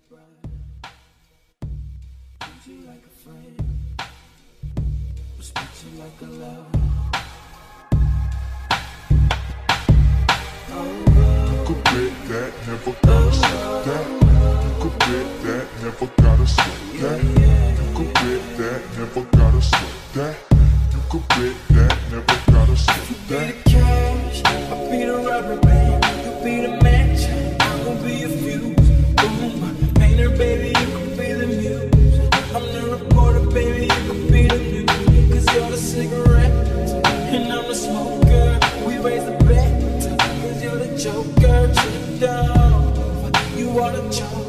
bride. Treat you like a friend, respect you like a lover. You could bet that, never gotta sweat that. You could bet that, never gotta sweat that. You could bet that, never gotta sweat that. You could bet that, never gotta sweat that. You be the cash, I'll be the rubber band. You be the match, I'm gonna be a fuse. Boom, painter, baby, you can be the muse. I'm the reporter, baby, you can be the news. Cause you're the cigarette, and I'm the smoker. We raise the bet, cause you're the joker. To the dove, you are the joker.